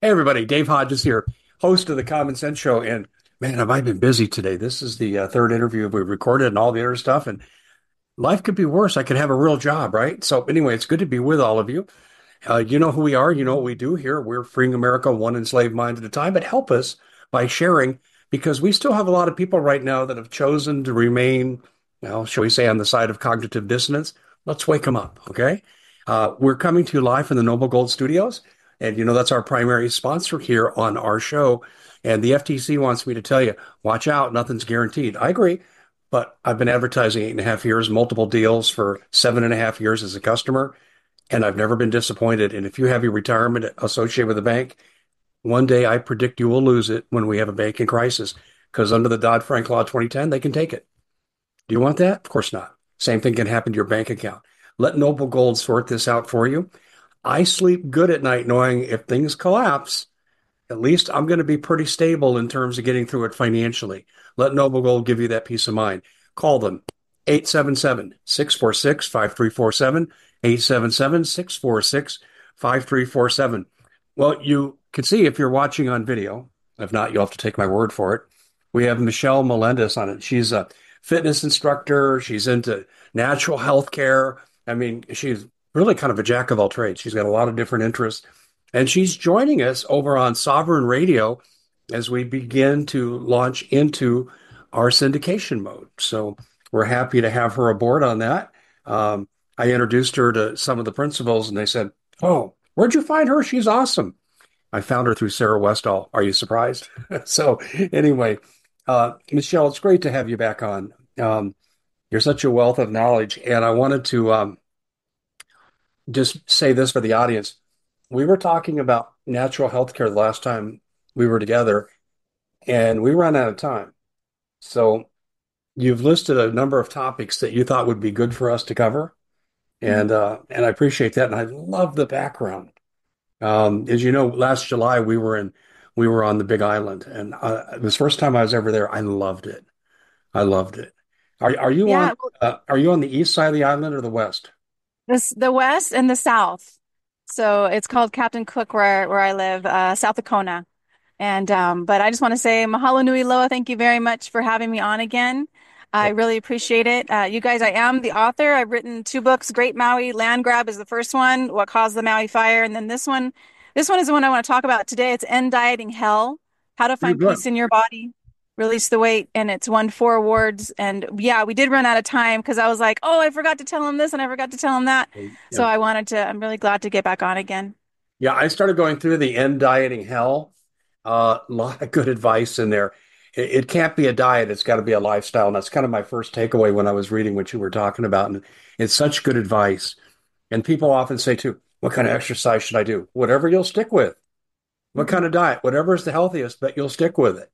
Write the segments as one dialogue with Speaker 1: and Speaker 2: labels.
Speaker 1: Hey everybody, Dave Hodges here, host of the Common Sense Show. And man, have I been busy today. This is the third interview we've recorded and all the other stuff. And life could be worse. I could have a real job, right? So anyway, it's good to be with all of you. You know who we are. You know what we do here. We're freeing America one enslaved mind at a time. But help us by sharing because we still have a lot of people right now that have chosen to remain, well, shall we say, on the side of cognitive dissonance. Let's wake them up, okay? We're coming to you live from the Noble Gold Studios. And you know, that's our primary sponsor here on our show. And the FTC wants me to tell you, watch out, nothing's guaranteed. I agree, but I've been advertising 8.5 years, multiple deals for 7.5 years as a customer, and I've never been disappointed. And if you have your retirement associated with a bank, one day I predict you will lose it when we have a banking crisis because under the Dodd-Frank Law 2010, they can take it. Do you want that? Of course not. Same thing can happen to your bank account. Let Noble Gold sort this out for you. I sleep good at night knowing if things collapse, at least I'm going to be pretty stable in terms of getting through it financially. Let Noble Gold give you that peace of mind. Call them 877-646-5347, 877-646-5347. Well, you can see if you're watching on video. If not, you'll have to take my word for it. We have Michelle Melendez on it. She's a fitness instructor. She's into natural health care. I mean, she's really kind of a jack of all trades. She's got a lot of different interests. And she's joining us over on Sovereign Radio as we begin to launch into our syndication mode. So we're happy to have her aboard on that. I introduced her to some of the principals, and they said, "Oh, where'd you find her? She's awesome." I found her through Sarah Westall. Are you surprised? So anyway, Michelle, it's great to have you back on. You're such a wealth of knowledge, and I wanted to just say this for the audience. We were talking about natural health care the last time we were together, and we ran out of time. So you've listed a number of topics that you thought would be good for us to cover, and I appreciate that. And I love the background. As you know, last July we were on the Big Island, and it was the first time I was ever there. I loved it. I loved it.
Speaker 2: Yeah,
Speaker 1: are you on the east side of the island or the west?
Speaker 2: the West and the South. So it's called Captain Cook where I live, South Dakota. And but I just want to say mahalo nui loa. Thank you very much for having me on again. I really appreciate it. You guys, I am the author. I've written two books. Great Maui Land Grab is the first one, What Caused the Maui Fire, and then this one is the one I want to talk about today. It's End Dieting Hell: How to
Speaker 1: You're
Speaker 2: Find
Speaker 1: good.
Speaker 2: Peace in Your Body, Release the Weight, and it's won 4 awards. And yeah, we did run out of time because I was like, oh, I forgot to tell him this and I forgot to tell him that. So
Speaker 1: Yeah.
Speaker 2: I'm really glad to get back on again.
Speaker 1: Yeah, I started going through the end dieting hell. A lot of good advice in there. It can't be a diet, it's got to be a lifestyle. And that's kind of my first takeaway when I was reading what you were talking about. And it's such good advice. And people often say, too, what kind of exercise should I do? Whatever you'll stick with. What
Speaker 2: Mhm.
Speaker 1: kind of diet? Whatever is the healthiest, but you'll stick with it.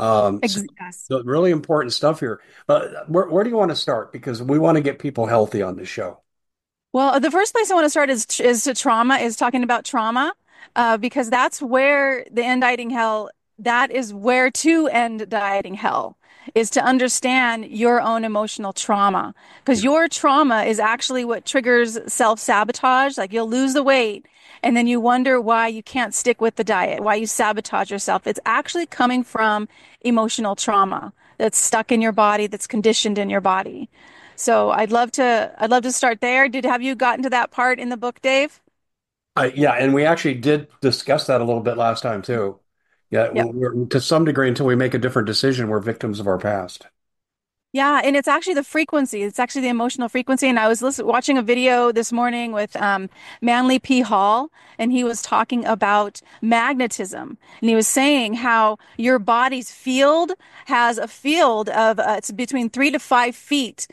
Speaker 1: So
Speaker 2: Yes.
Speaker 1: the really important stuff here. Where do you want to start? Because we want to get people healthy on this show.
Speaker 2: Well, the first place I want to start is to trauma, is talking about trauma, because that's where the end dieting hell, that is where to end dieting hell, is to understand your own emotional trauma. Because
Speaker 1: Yeah.
Speaker 2: your trauma is actually what triggers self-sabotage. Like you'll lose the weight and then you wonder why you can't stick with the diet, why you sabotage yourself. It's actually coming from emotional trauma that's stuck in your body, that's conditioned in your body. So I'd love to start there. Have you gotten to that part in the book, Dave?
Speaker 1: Yeah, and we actually did discuss that a little bit last time too. Yeah,
Speaker 2: Yep.
Speaker 1: to some degree, until we make a different decision, we're victims of our past.
Speaker 2: Yeah, and it's actually the frequency. It's actually the emotional frequency. And I was watching a video this morning with Manly P. Hall, and he was talking about magnetism. And he was saying how your body's field has a field of it's between 3 to 5 feet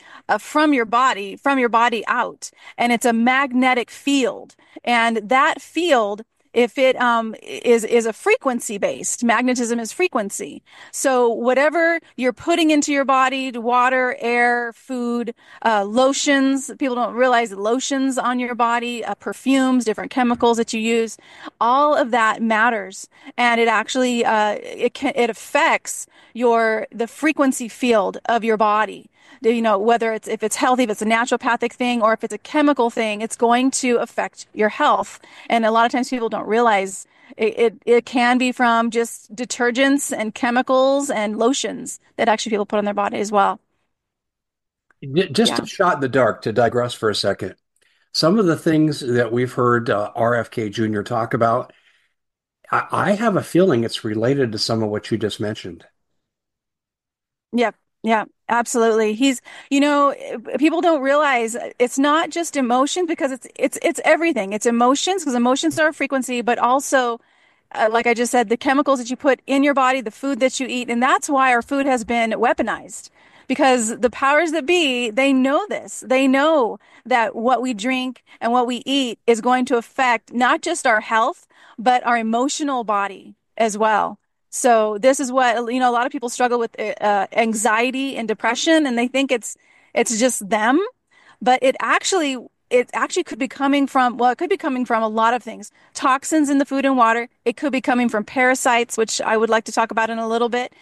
Speaker 2: from your body out, and it's a magnetic field. And that field, if it is a frequency based, magnetism is frequency. So whatever you're putting into your body, water, air, food, lotions, people don't realize that lotions on your body, perfumes, different chemicals that you use, all of that matters, and it actually it affects the frequency field of your body. You know, whether it's if it's healthy, if it's a naturopathic thing, or if it's a chemical thing, it's going to affect your health. And a lot of times people don't realize It can be from just detergents and chemicals and lotions that actually people put on their body as well.
Speaker 1: Just a
Speaker 2: Yeah.
Speaker 1: shot in the dark to digress for a second. Some of the things that we've heard RFK Jr. talk about, I have a feeling it's related to some of what you just mentioned.
Speaker 2: Yeah, yeah, absolutely. People don't realize it's not just emotion because it's everything. It's emotions because emotions are a frequency, but also, like I just said, the chemicals that you put in your body, the food that you eat, and that's why our food has been weaponized. Because the powers that be, they know this. They know that what we drink and what we eat is going to affect not just our health, but our emotional body as well. So this is what, a lot of people struggle with anxiety and depression, and they think it's just them, but it actually could be coming from, well, it could be coming from a lot of things. Toxins in the food and water. It could be coming from parasites, which I would like to talk about in a little bit.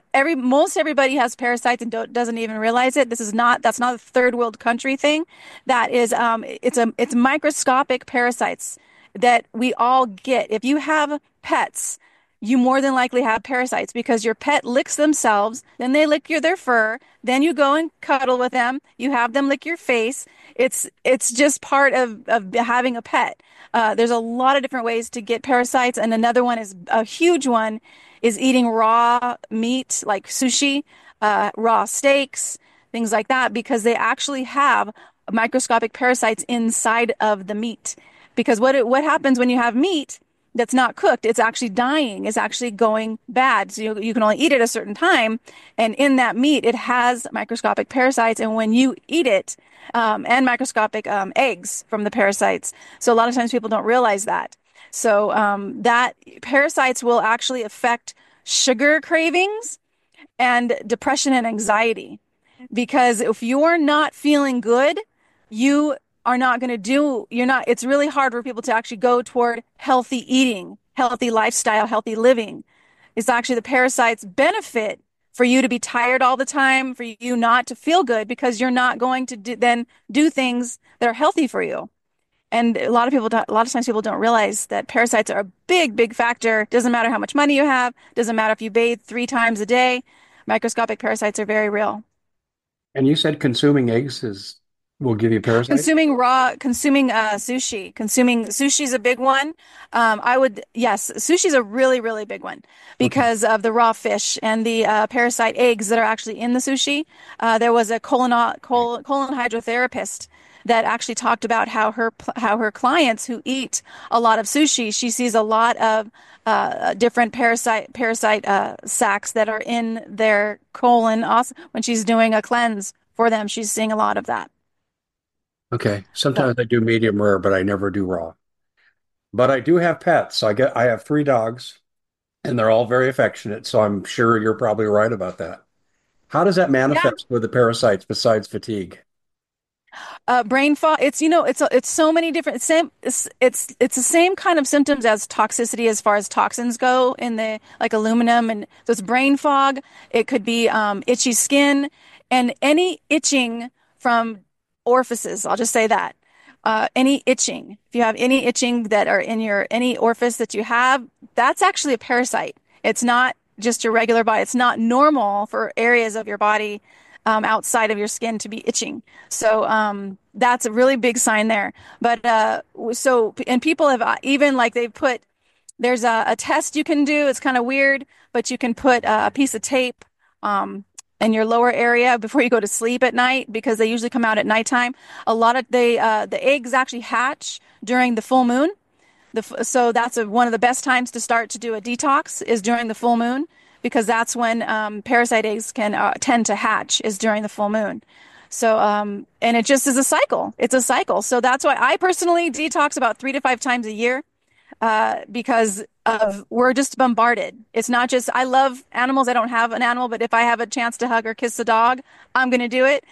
Speaker 2: Most everybody has parasites and doesn't even realize it. That's not a third world country thing. That is, it's microscopic parasites that we all get. If you have pets, you more than likely have parasites because your pet licks themselves, then they lick their fur, then you go and cuddle with them, you have them lick your face. It's just part of having a pet. There's a lot of different ways to get parasites, and another one is a huge one is eating raw meat like sushi, raw steaks, things like that, because they actually have microscopic parasites inside of the meat. Because what happens when you have meat that's not cooked, it's actually dying, it's actually going bad. So you can only eat it a certain time. And in that meat, it has microscopic parasites. And when you eat it, and microscopic eggs from the parasites. So a lot of times people don't realize that. So that parasites will actually affect sugar cravings and depression and anxiety. Because if you're not feeling good, you are not going to it's really hard for people to actually go toward healthy eating, healthy lifestyle, healthy living. It's actually the parasites benefit for you to be tired all the time, for you not to feel good because you're not going to then do things that are healthy for you. And a lot of times people don't realize that parasites are a big, big factor. Doesn't matter how much money you have, doesn't matter if you bathe 3 times a day. Microscopic parasites are very real.
Speaker 1: And you said consuming eggs is will give you parasites?
Speaker 2: Consuming consuming sushi is a big one. Yes, sushi is a really, really big one
Speaker 1: Okay.
Speaker 2: because of the raw fish and the parasite eggs that are actually in the sushi. There was a colon hydrotherapist that actually talked about how her clients who eat a lot of sushi, she sees a lot of different parasite sacs that are in their colon. Also, when she's doing a cleanse for them, she's seeing a lot of that.
Speaker 1: Okay.
Speaker 2: So,
Speaker 1: Sometimes I do medium rare, but I never do raw. But I do have pets. I have three dogs, and they're all very affectionate. So I'm sure you're probably right about that. How does that
Speaker 2: yeah,
Speaker 1: manifest with the parasites besides fatigue?
Speaker 2: brain fog. It's so many different same. It's the same kind of symptoms as toxicity as far as toxins go in the like aluminum, and so it's brain fog. It could be itchy skin and any itching from orifices. I'll just say that. Any itching, if you have any itching that are in your any orifice that you have, that's actually a parasite. It's not just your regular body. It's not normal for areas of your body outside of your skin to be itching. So that's a really big sign there. But and people have even like they've put there's a test you can do. It's kind of weird, but you can put a piece of tape in your lower area before you go to sleep at night because they usually come out at nighttime. A lot of the eggs actually hatch during the full moon. So that's one of the best times to start to do a detox is during the full moon because that's when parasite eggs can tend to hatch is during the full moon. So and it just is a cycle. It's a cycle. So that's why I personally detox about 3 to 5 times a year because of we're just bombarded. It's not just I love animals. I don't have an animal, but if I have a chance to hug or kiss a dog, I'm going to do it.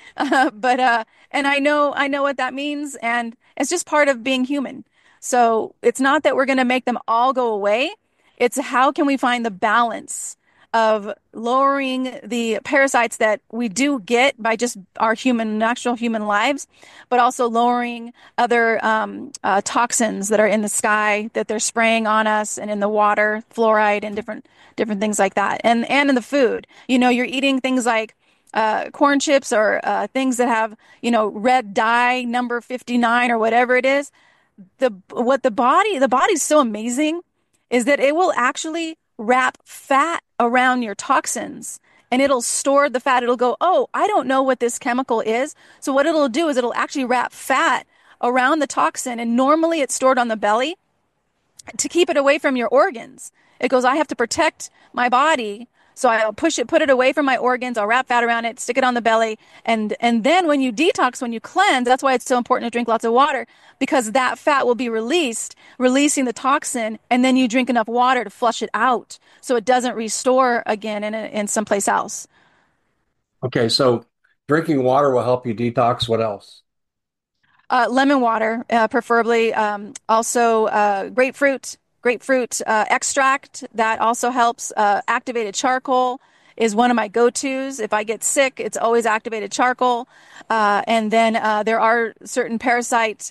Speaker 2: And I know what that means, and it's just part of being human. So it's not that we're going to make them all go away. It's how can we find the balance of lowering the parasites that we do get by just our natural human lives, but also lowering other toxins that are in the sky that they're spraying on us and in the water, fluoride and different things like that, and in the food. You're eating things like corn chips or things that have red dye number 59 or whatever it is. The body's so amazing is that it will actually wrap fat around your toxins and it'll store the fat. It'll go, oh, I don't know what this chemical is. So what it'll do is it'll actually wrap fat around the toxin, and normally it's stored on the belly to keep it away from your organs. It goes, I have to protect my body. So I'll put it away from my organs. I'll wrap fat around it, stick it on the belly. And then when you detox, when you cleanse, that's why it's so important to drink lots of water, because that fat will be released, releasing the toxin. And then you drink enough water to flush it out so it doesn't restore again in someplace else.
Speaker 1: Okay, so drinking water will help you detox. What else?
Speaker 2: Lemon water, preferably. Also, grapefruit extract that also helps. Activated charcoal is one of my go-tos. If I get sick, it's always activated charcoal. And then there are certain parasite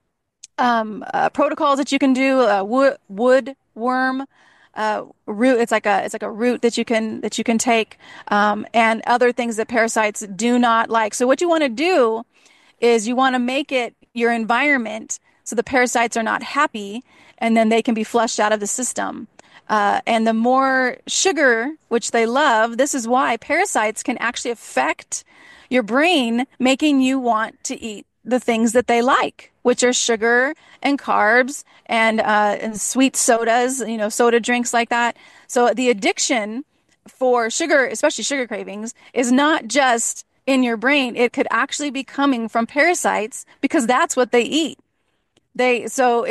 Speaker 2: protocols that you can do. Wood worm root. It's like a root that you can take, and other things that parasites do not like. So what you want to do is you want to make it your environment so the parasites are not happy, and then they can be flushed out of the system. And the more sugar, which they love, this is why parasites can actually affect your brain, making you want to eat the things that they like, which are sugar and carbs and sweet sodas, soda drinks like that. So the addiction for sugar, especially sugar cravings, is not just in your brain. It could actually be coming from parasites because that's what they eat. So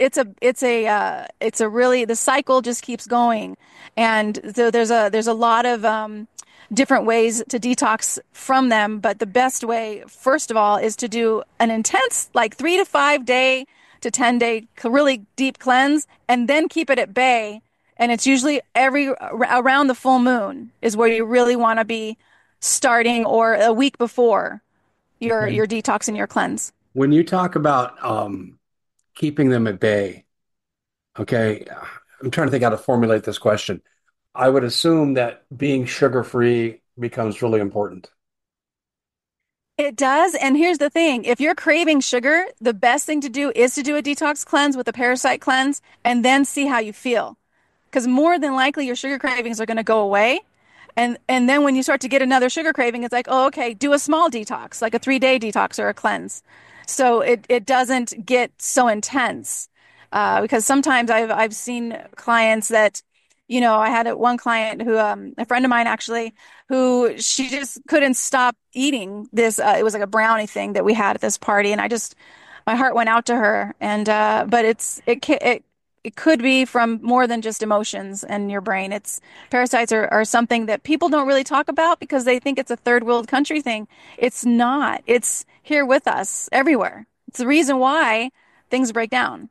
Speaker 2: it's a really, the cycle just keeps going. And so there's a lot of different ways to detox from them, but the best way, first of all, is to do an intense, like 3 to 5 day to 10 day really deep cleanse, and then keep it at bay. And it's usually around the full moon is where you really want to be starting, or a week before
Speaker 1: Okay.
Speaker 2: your detox and your cleanse.
Speaker 1: When you talk about keeping them at bay, okay, I'm trying to think how to formulate this question. I would assume that being sugar-free becomes really important.
Speaker 2: It does. And here's the thing. If you're craving sugar, the best thing to do is to do a detox cleanse with a parasite cleanse and then see how you feel. Because more than likely your sugar cravings are going to go away. And then when you start to get another sugar craving, it's like, oh, okay, do a small detox, like a 3 day detox or a cleanse. So it doesn't get so intense. Because sometimes I've seen clients that, I had one client who, a friend of mine actually, who she just couldn't stop eating this. It was like a brownie thing that we had at this party, and my heart went out to her. And but it could be from more than just emotions and your brain. It's parasites are something that people don't really talk about because they think it's a third world country thing. It's not. It's here with us everywhere. It's the reason why things break down.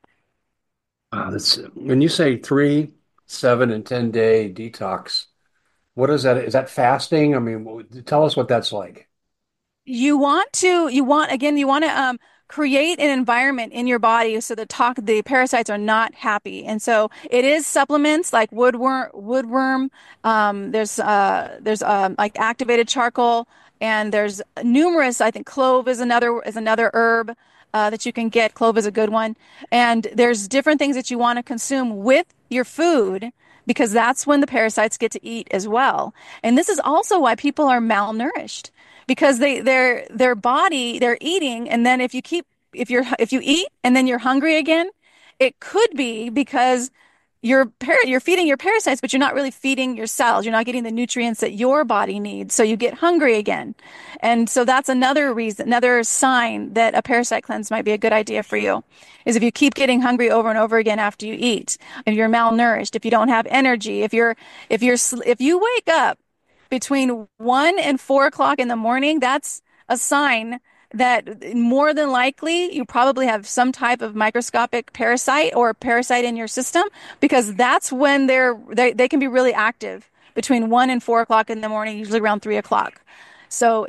Speaker 1: When you say 3, 7, and 10 day detox, what is that? Is that fasting? I mean, tell us what that's like.
Speaker 2: You want to create an environment in your body so the parasites are not happy. And so it is supplements like woodworm. There's like activated charcoal, and there's numerous, I think clove is another herb that you can get. Clove is a good one. And there's different things that you want to consume with your food, because that's when the parasites get to eat as well. And this is also why people are malnourished, because their body, they're eating, and then if you eat and then you're hungry again, it could be because you're feeding your parasites, but you're not really feeding your cells. You're not getting the nutrients that your body needs, so you get hungry again. And so that's another reason, another sign that a parasite cleanse might be a good idea for you, is if you keep getting hungry over and over again after you eat, if you're malnourished, if you don't have energy, if you wake up between 1 and 4 o'clock in the morning, that's a sign that more than likely you probably have some type of microscopic parasite or parasite in your system, because that's when they can be really active between 1 and 4 o'clock in the morning, usually around 3 o'clock. So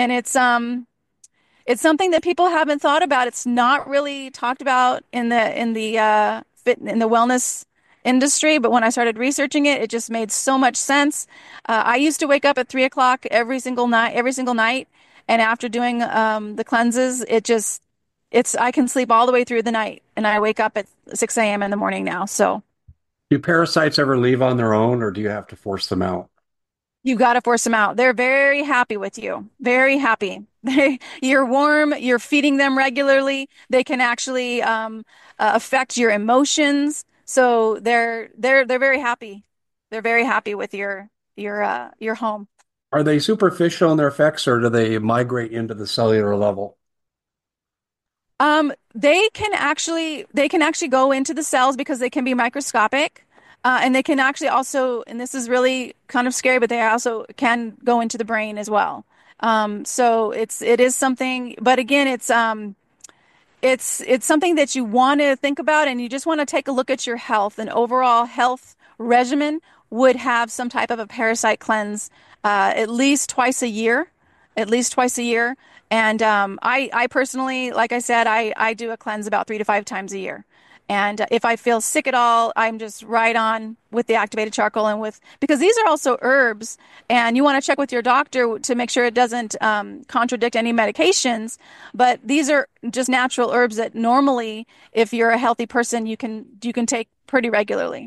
Speaker 2: it's something that people haven't thought about. It's not really talked about in the wellness industry, but when I started researching it, it just made so much sense. I used to wake up at 3 o'clock every single night, and after doing the cleanses, it's I can sleep all the way through the night, and I wake up at 6 a.m. in the morning now. So
Speaker 1: Do parasites ever leave on their own, or do you have to force them out?
Speaker 2: you got to force them out. They're very happy with you. Very happy. You're warm. You're feeding them regularly. They can actually affect your emotions. So they're very happy. They're very happy with your home.
Speaker 1: Are they superficial in their effects, or do they migrate into the cellular level?
Speaker 2: They can actually go into the cells because they can be microscopic. And they can actually also, and this is really kind of scary, but they also can go into the brain as well. So it is something, but again, it's something that you want to think about, and you just want to take a look at your health. An overall health regimen would have some type of a parasite cleanse at least twice a year, at least twice a year. And I personally, like I said, I do a cleanse about 3 to 5 times a year. And if I feel sick at all, I'm just right on with the activated charcoal and with, because these are also herbs, and you want to check with your doctor to make sure it doesn't contradict any medications. But these are just natural herbs that normally, if you're a healthy person, you can take pretty regularly.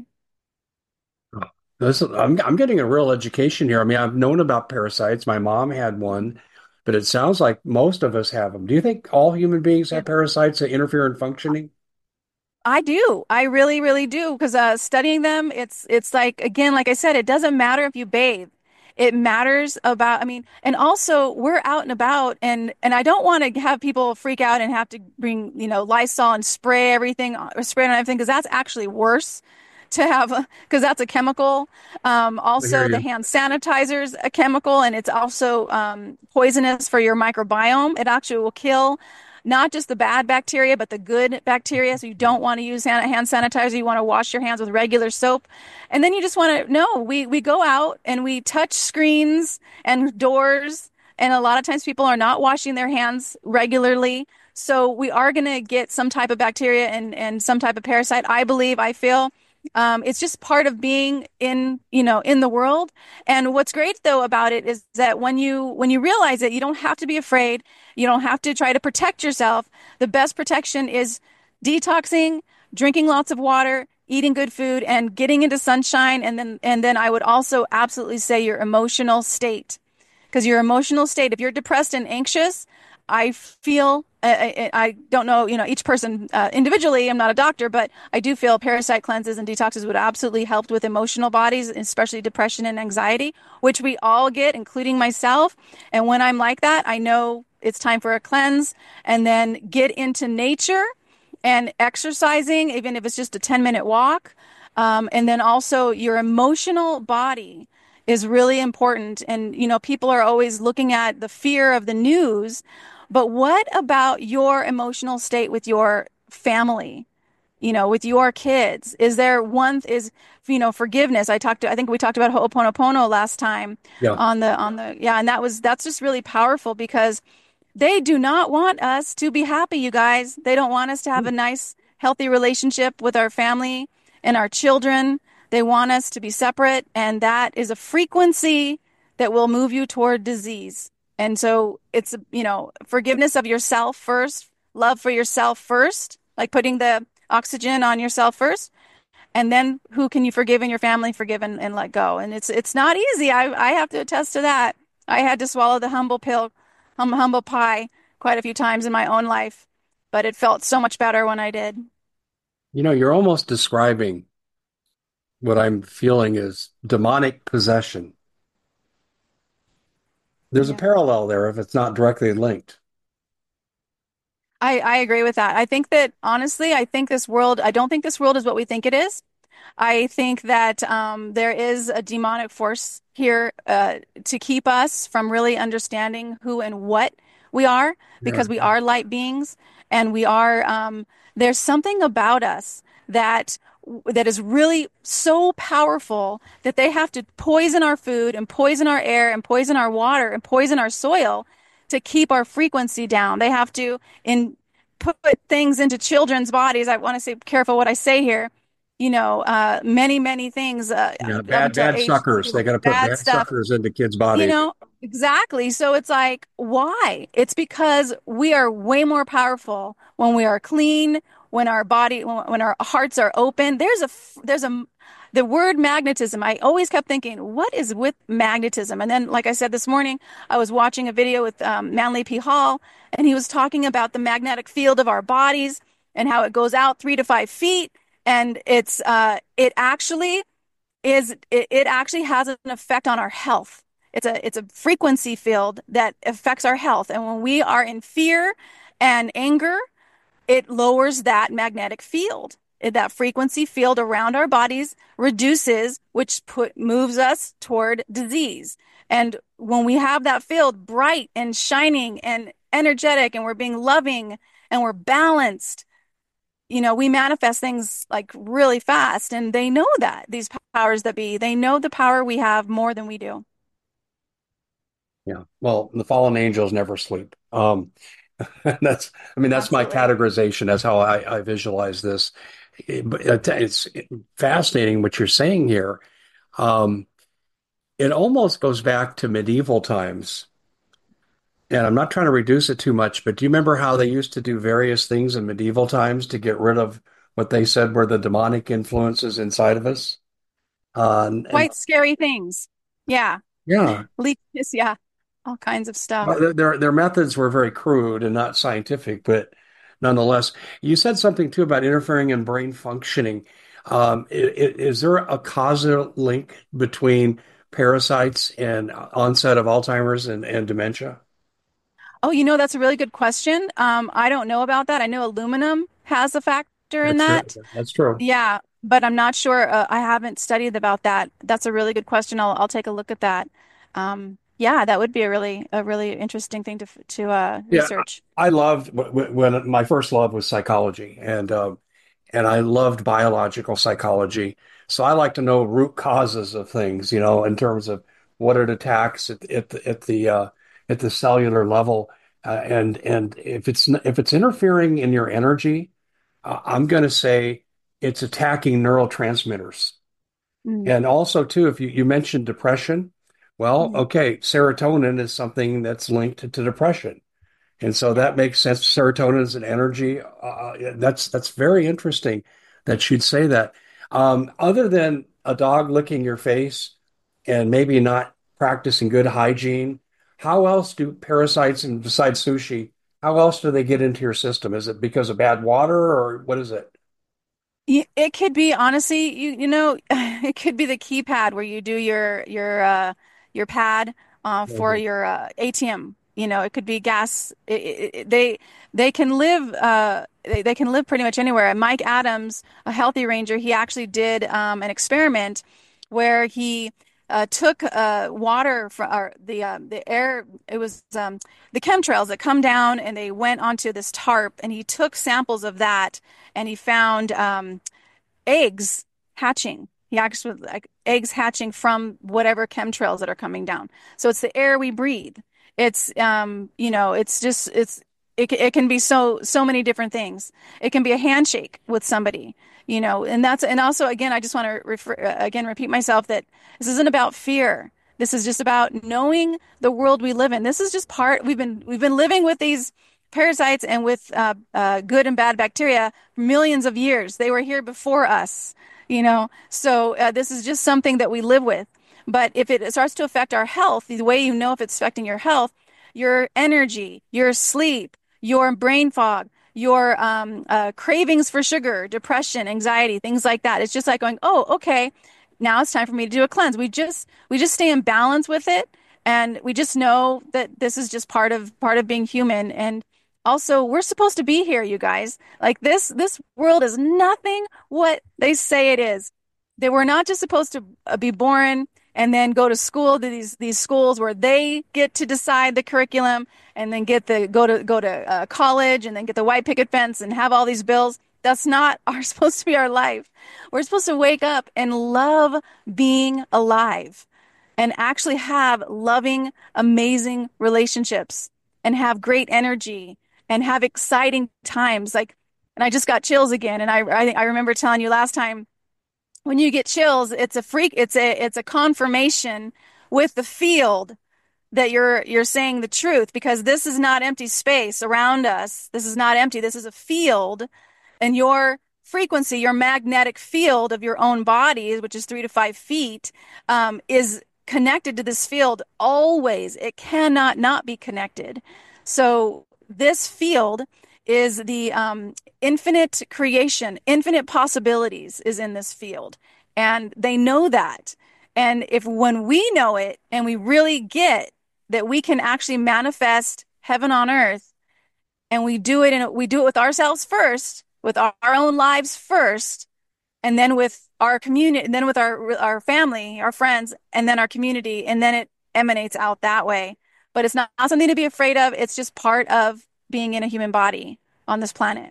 Speaker 1: I'm getting a real education here. I mean, I've known about parasites. My mom had one, but it sounds like most of us have them. Do you think all human beings have parasites that interfere in functioning?
Speaker 2: I do. I really, really do. Because studying them, it's like again, like I said, it doesn't matter if you bathe. It matters about, I mean, and also we're out and about, and I don't want to have people freak out and have to bring, Lysol and spray everything or spray it on everything because that's actually worse to have because that's a chemical.
Speaker 1: I hear
Speaker 2: Also, the
Speaker 1: you.
Speaker 2: hand sanitizer is a chemical, and it's also poisonous for your microbiome. It actually will kill not just the bad bacteria, but the good bacteria. So you don't want to use hand sanitizer. You want to wash your hands with regular soap. And then you just want to, no, we go out and we touch screens and doors. And a lot of times people are not washing their hands regularly. So we are going to get some type of bacteria and some type of parasite. I believe, I feel. It's just part of being in the world. And what's great though about it is that when you realize it, you don't have to be afraid. You don't have to try to protect yourself. The best protection is detoxing, drinking lots of water, eating good food, and getting into sunshine. And then I would also absolutely say your emotional state. Because your emotional state, if you're depressed and anxious, I feel, I don't know, each person individually, I'm not a doctor, but I do feel parasite cleanses and detoxes would absolutely help with emotional bodies, especially depression and anxiety, which we all get, including myself. And when I'm like that, I know it's time for a cleanse and then get into nature and exercising, even if it's just a 10-minute walk. And then also your emotional body is really important. And, people are always looking at the fear of the news, but what about your emotional state with your family? With your kids, is there one is, forgiveness. I think we talked about Ho'oponopono last time
Speaker 1: Yeah.
Speaker 2: yeah, and that's just really powerful because they do not want us to be happy, you guys. They don't want us to have a nice, healthy relationship with our family and our children. They want us to be separate, and that is a frequency that will move you toward disease. And so it's, forgiveness of yourself first, love for yourself first, like putting the oxygen on yourself first, and then who can you forgive in your family, forgive and let go. And it's not easy. I have to attest to that. I had to swallow the humble pill, humble pie quite a few times in my own life, but it felt so much better when I did.
Speaker 1: You're almost describing what I'm feeling is demonic possession. There's a
Speaker 2: Yeah.
Speaker 1: parallel there if it's not directly linked.
Speaker 2: I agree with that. I think that honestly, I don't think this world is what we think it is. I think that there is a demonic force here to keep us from really understanding who and what we are,
Speaker 1: Yeah.
Speaker 2: because we are light beings and there's something about us that that is really so powerful that they have to poison our food and poison our air and poison our water and poison our soil to keep our frequency down. They have to put things into children's bodies. I want to say careful what I say here. Many, many things
Speaker 1: Yeah,
Speaker 2: up until
Speaker 1: bad
Speaker 2: age
Speaker 1: suckers. They got to put
Speaker 2: bad
Speaker 1: bad
Speaker 2: stuff.
Speaker 1: suckers into kids' bodies.
Speaker 2: Exactly. So it's like, why? It's because we are way more powerful when we are clean, when our hearts are open. The word magnetism. I always kept thinking, what is with magnetism? And then, like I said this morning, I was watching a video with Manly P. Hall, and he was talking about the magnetic field of our bodies and how it goes out 3 to 5 feet. And it actually has an effect on our health. It's a frequency field that affects our health. And when we are in fear and anger, it lowers that magnetic field. That frequency field around our bodies reduces, which moves us toward disease. And when we have that field bright and shining and energetic, and we're being loving and we're balanced, we manifest things like really fast. And they know that, these powers that be, they know the power we have more than we do.
Speaker 1: Yeah. Well, the fallen angels never sleep. That's my
Speaker 2: Absolutely.
Speaker 1: categorization. That's how I visualize this. It's fascinating what you're saying here. Um, it almost goes back to medieval times. And I'm not trying to reduce it too much, but do you remember how they used to do various things in medieval times to get rid of what they said were the demonic influences inside of us? And
Speaker 2: Quite scary things. Yeah.
Speaker 1: yeah,
Speaker 2: Leeches, yeah. All kinds of stuff.
Speaker 1: their methods were very crude and not scientific, but nonetheless, you said something too about interfering in brain functioning. Is there a causal link between parasites and onset of Alzheimer's and dementia?
Speaker 2: Oh, that's a really good question. I don't know about that. I know aluminum has a factor in
Speaker 1: That's true.
Speaker 2: that.
Speaker 1: That's true.
Speaker 2: Yeah, but I'm not sure. I haven't studied about that. That's a really good question. I'll take a look at that. Yeah, that would be a really interesting thing to
Speaker 1: Yeah,
Speaker 2: research.
Speaker 1: I loved when my first love was psychology, and I loved biological psychology. So I like to know root causes of things, in terms of what it attacks at the cellular level, and if it's interfering in your energy, I'm going to say it's attacking neurotransmitters.
Speaker 2: Mm,
Speaker 1: And also, too, if you mentioned depression, well,
Speaker 2: mm,
Speaker 1: okay, serotonin is something that's linked to depression. And so
Speaker 2: yeah.
Speaker 1: that makes sense. Serotonin is an energy. That's very interesting that you'd say that. Other than a dog licking your face and maybe not practicing good hygiene, how else do parasites, and besides sushi, how else do they get into your system? Is it because of bad water or what is it?
Speaker 2: It could be honestly, it could be the keypad where you do your pad for
Speaker 1: Mhm.
Speaker 2: your ATM. It could be gas. They can live they can live pretty much anywhere. And Mike Adams, a healthy ranger, he actually did an experiment where he took water from the air. It was the chemtrails that come down and they went onto this tarp, and he took samples of that, and he found eggs hatching. He actually like eggs hatching from whatever chemtrails that are coming down. So it's the air we breathe. It can be so many different things. It can be a handshake with somebody, and also again, I just want to repeat myself that this isn't about fear. This is just about knowing the world we live in. This is just part. We've been living with these parasites and with good and bad bacteria for millions of years. They were here before us, So this is just something that we live with. But if it starts to affect our health, the way you know if it's affecting your health, your energy, your sleep, your brain fog, your cravings for sugar, depression, anxiety, things like that. It's just like going, oh, okay, now it's time for me to do a cleanse. We just stay in balance with it, and we just know that this is just part of being human. And also, we're supposed to be here, you guys. Like this world is nothing what they say it is. They were not just supposed to be born and then go to school to these schools where they get to decide the curriculum and then go to college and then get the white picket fence and have all these bills. That's not our supposed to be our life. We're supposed to wake up and love being alive and actually have loving, amazing relationships and have great energy and have exciting times. Like, and I just got chills again. And I remember telling you last time, when you get chills, it's a confirmation with the field that you're saying the truth, because this is not empty space around us. This is not empty. This is a field, and your frequency, your magnetic field of your own body, which is 3 to 5 feet, is connected to this field always. It cannot not be connected. So this field is the infinite creation, infinite possibilities is in this field. And they know that. And if when we know it and we really get that we can actually manifest heaven on earth, and we do it with ourselves first, with our own lives first, and then with our community, and then with our family, our friends, and then our community, and then it emanates out that way. But it's not something to be afraid of. It's just part of being in a human body on this planet.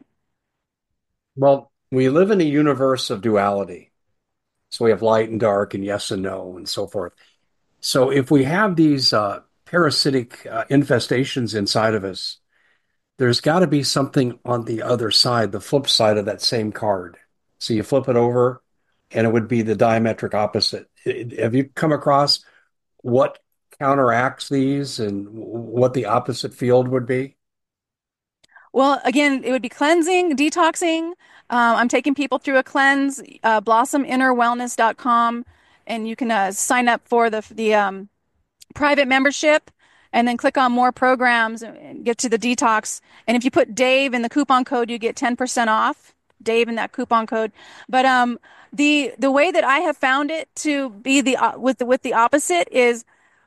Speaker 1: Well, we live in a universe of duality. So we have light and dark and yes and no and so forth. So if we have these parasitic infestations inside of us, there's got to be something on the other side, the flip side of that same card. So you flip it over, and it would be the diametric opposite. Have you come across what counteracts these and what the opposite field would be?
Speaker 2: Well, again, it would be cleansing, detoxing. I'm taking people through a cleanse, blossominnerwellness.com, and you can sign up for the private membership and then click on more programs and get to the detox. And if you put Dave in the coupon code, you get 10% off. Dave in that coupon code. But the way that I have found it to be with the opposite is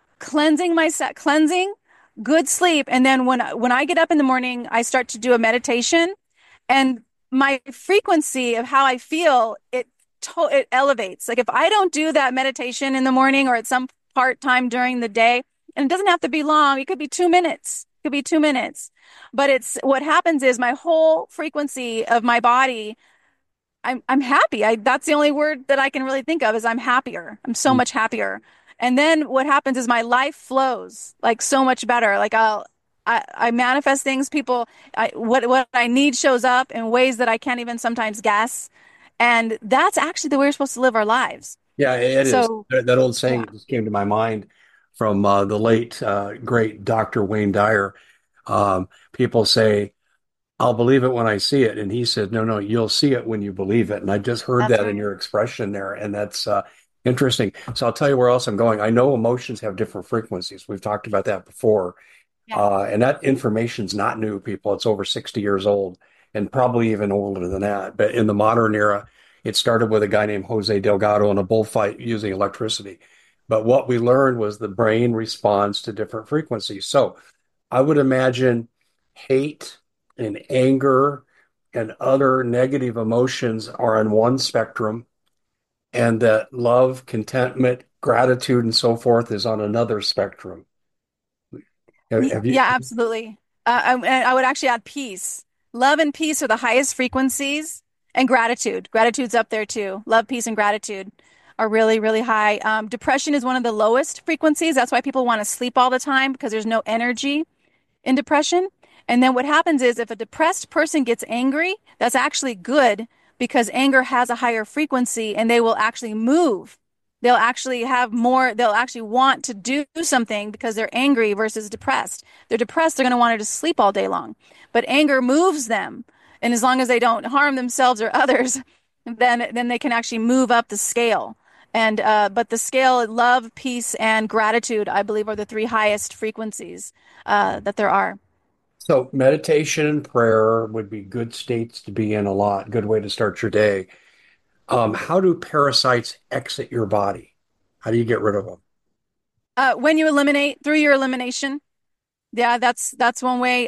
Speaker 2: cleansing, good sleep, and then when I get up in the morning, I start to do a meditation, and my frequency of how I feel it elevates. Like if I don't do that meditation in the morning or at some part time during the day, and it doesn't have to be long, it could be 2 minutes. It could be 2 minutes. But it's what happens is my whole frequency of my body, I'm happy. That's the only word that I can really think of is I'm happier. I'm so much happier. And then what happens is my life flows like so much better. Like I manifest things. What I need shows up in ways that I can't even sometimes guess. And that's actually the way we're supposed to live our lives.
Speaker 1: Yeah, it is.
Speaker 2: So
Speaker 1: That old saying
Speaker 2: yeah,
Speaker 1: just came to my mind from the late, great Dr. Wayne Dyer. People say, I'll believe it when I see it. And he said, no, no, you'll see it when you believe it. And I just heard
Speaker 2: that's
Speaker 1: that in
Speaker 2: right.
Speaker 1: your expression there. And that's interesting. So I'll tell you where else I'm going. I know emotions have different frequencies. We've talked about that before.
Speaker 2: Yeah.
Speaker 1: And that information's not new, people. It's over 60 years old and probably even older than that. But in the modern era, it started with a guy named Jose Delgado in a bullfight using electricity. But what we learned was the brain responds to different frequencies. So I would imagine hate and anger and other negative emotions are on one spectrum, and that love, contentment, gratitude, and so forth is on another spectrum. Have you?
Speaker 2: Yeah, absolutely. And I would actually add peace. Love and peace are the highest frequencies, and gratitude. Gratitude's up there too. Love, peace, and gratitude are really, really high. Depression is one of the lowest frequencies. That's why people want to sleep all the time because there's no energy in depression. And then what happens is if a depressed person gets angry, that's actually good because anger has a higher frequency and they will actually move. They'll actually want to do something because they're angry versus depressed. They're depressed, they're going to want to just sleep all day long. But anger moves them. And as long as they don't harm themselves or others, then they can actually move up the scale. And but the scale, love, peace, and gratitude, I believe, are the three highest frequencies that there are.
Speaker 1: So meditation and prayer would be good states to be in a lot. Good way to start your day. How do parasites exit your body? How do you get rid of them?
Speaker 2: When you eliminate through your elimination, yeah, that's one way.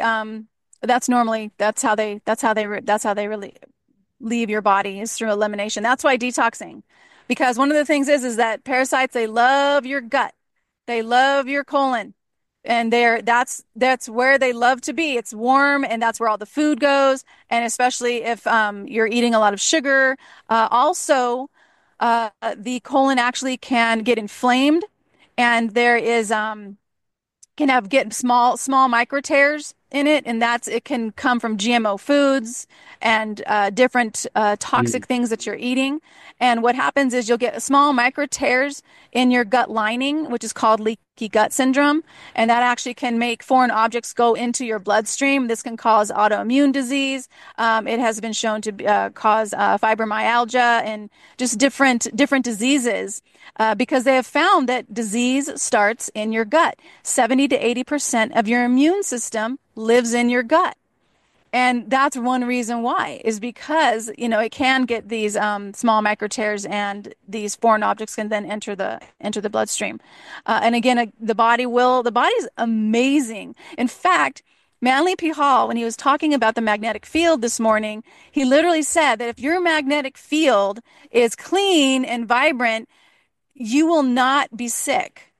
Speaker 2: That's how they really leave your body is through elimination. That's why detoxing, because one of the things is that parasites, they love your gut, they love your colon, and that's where they love to be. It's warm, and that's where all the food goes. And especially if you're eating a lot of sugar, also the colon actually can get inflamed, and there is can have get small micro tears in it, and that's it can come from GMO foods and different
Speaker 1: Mm.
Speaker 2: toxic things that you're eating. And what happens is you'll get small micro tears in your gut lining, which is called leaky gut syndrome, and that actually can make foreign objects go into your bloodstream. This can cause autoimmune disease. It has been shown to cause fibromyalgia and just different diseases because they have found that disease starts in your gut. 70 to 80% of your immune system lives in your gut. And that's one reason why, is because, it can get these small micro tears, and these foreign objects can then enter the bloodstream. And again, the body's amazing. In fact, Manly P. Hall, when he was talking about the magnetic field this morning, he literally said that if your magnetic field is clean and vibrant, you will not be sick.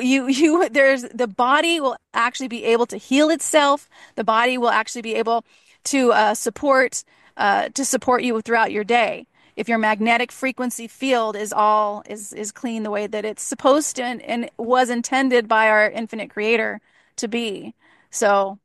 Speaker 2: The body will actually be able to heal itself. The body will actually be able to support you throughout your day. If your magnetic frequency field is clean the way that it's supposed to, and was intended by our infinite creator to be. So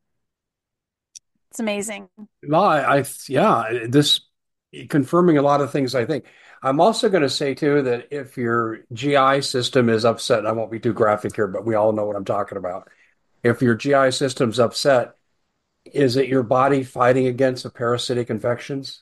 Speaker 2: it's amazing.
Speaker 1: Well, yeah, this confirming a lot of things, I think. I'm also going to say too that if your GI system is upset, and I won't be too graphic here, but we all know what I'm talking about. If your GI system's upset, is it your body fighting against the parasitic infections?